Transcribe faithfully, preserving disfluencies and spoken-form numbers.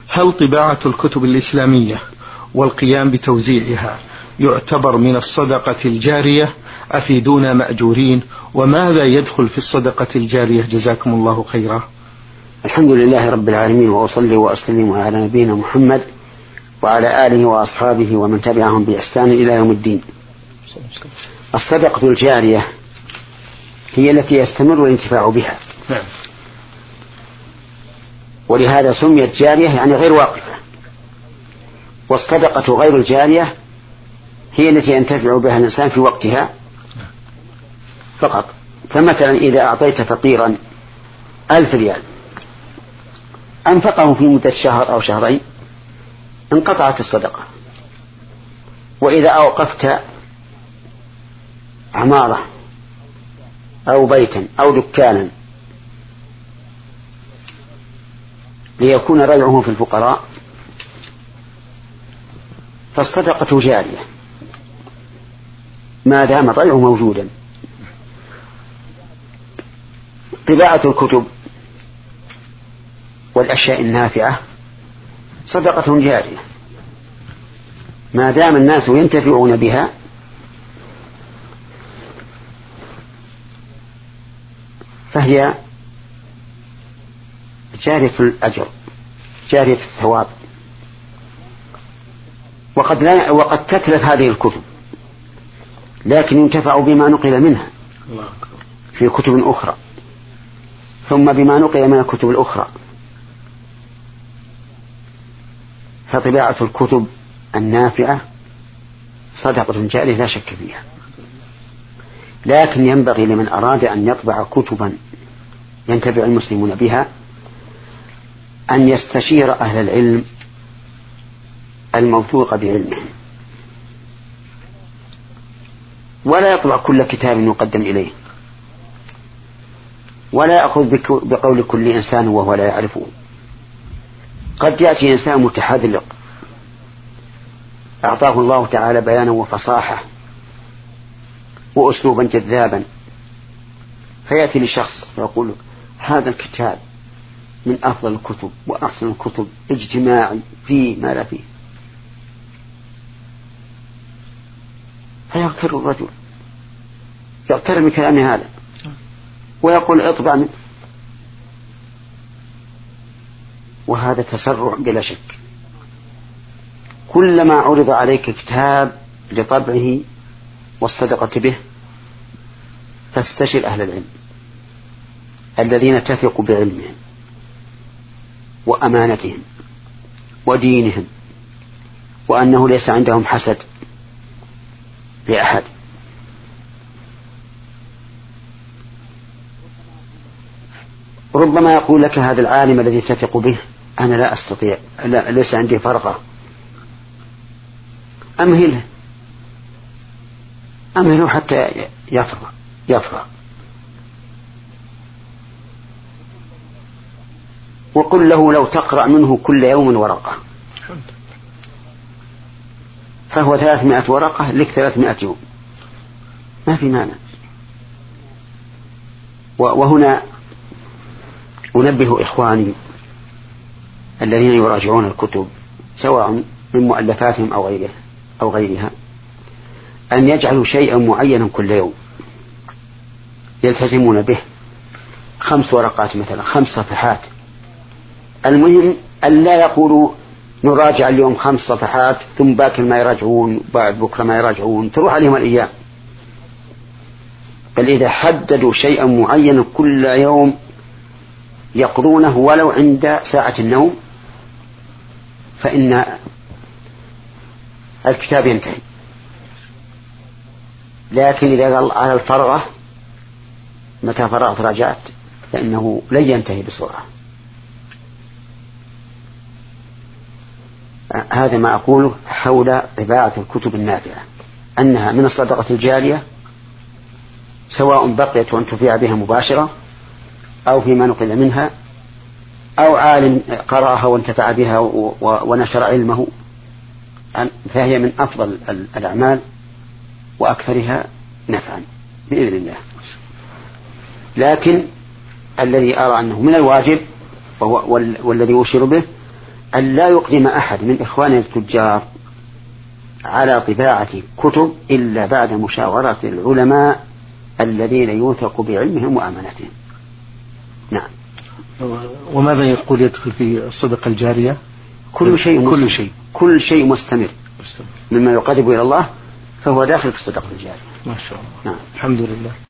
هل طباعة الكتب الإسلامية والقيام بتوزيعها يعتبر من الصدقة الجارية؟ أفيدونا مأجورين، وماذا يدخل في الصدقة الجارية؟ جزاكم الله خيرا. الحمد لله رب العالمين، وأصلي وأسلم على نبينا محمد وعلى آله وأصحابه ومن تبعهم بإحسان إلى يوم الدين. الصدقة الجارية هي التي يستمر الانتفاع بها، ولهذا سميت جارية يعني غير واقفة. والصدقة غير الجارية هي التي ينتفع بها الإنسان في وقتها فقط. فمثلا إذا أعطيت فقيرا ألف ريال أنفقه في مدة شهر أو شهرين انقطعت الصدقة. وإذا أوقفت عمارة أو بيتا أو دكانا ليكون ريعه في الفقراء فالصدقة جارية ما دام الريع موجودا. طباعة الكتب والأشياء النافعة صدقة جارية ما دام الناس ينتفعون بها فهي جارية الأجر، جارية الثواب. وقد, لا وقد تتلف هذه الكتب لكن ينتفع بما نقل منها في كتب أخرى، ثم بما نقل من الكتب الأخرى. فطباعة الكتب النافعة صدقة جارية لا شك فيها، لكن ينبغي لمن أراد أن يطبع كتبا ينتفع المسلمون بها أن يستشير أهل العلم الموثوق بعلمهم، ولا يطبع كل كتاب يقدم إليه، ولا يأخذ بقول كل إنسان وهو لا يعرفه. قد يأتي إنسان متحذلق أعطاه الله تعالى بيانا وفصاحة وأسلوبا جذابا، فيأتي لشخص ويقول هذا الكتاب من أفضل الكتب وأحسن الكتب اجتماعي فيه ما لا فيه، فيغتر الرجل، يغتر من كلام هذا ويقول اطبع منه، وهذا تسرع بلا شك. كلما عرض عليك كتاب لطبعه والصدقة به فاستشر أهل العلم الذين تثق بعلمهم وأمانتهم ودينهم، وأنه ليس عندهم حسد لأحد. ربما يقول لك هذا العالم الذي تثق به أنا لا أستطيع، لا ليس عندي فرقة، أمهله أمهله حتى يفرغ يفرغ وقل له لو تقرأ منه كل يوم ورقة فهو ثلاثمائة ورقة لك ثلاثمائة يوم، ما في مانع. وهنا أنبه إخواني الذين يراجعون الكتب سواء من مؤلفاتهم أو غيرها أو غيرها أن يجعلوا شيئا معينا كل يوم يلتزمون به، خمس ورقات مثلا، خمس صفحات. المهم أن لا يقولوا نراجع اليوم خمس صفحات ثم باكر ما يراجعون بعد بكرة ما يراجعون، تروح عليهم الأيام. بل إذا حددوا شيئا معينا كل يوم يقضونه ولو عند ساعة النوم فإن الكتاب ينتهي. لكن إذا قال على الفرغة متى فرغت راجعت فإنه لن ينتهي بسرعة. هذا ما أقوله حول طباعة الكتب النافعة، أنها من الصدقة الجارية سواء بقيت وانتفع بها مباشرة أو فيما نقل منها، أو عالم قرأها وانتفع بها ونشر علمه، فهي من أفضل الأعمال وأكثرها نفعا بإذن الله. لكن الذي أرى أنه من الواجب والذي أشير به أن لا يقدم أحد من إخواننا التجار على طباعة كتب إلا بعد مشاورة العلماء الذين يوثق بعلمهم وأمانتهم. نعم. وماذا يقول يدخل في الصدقة الجارية؟ كل شيء كل شيء كل شيء مستمر مستمر مما يقرب إلى الله فهو داخل في الصدقة الجارية. ما شاء الله. نعم. الحمد لله.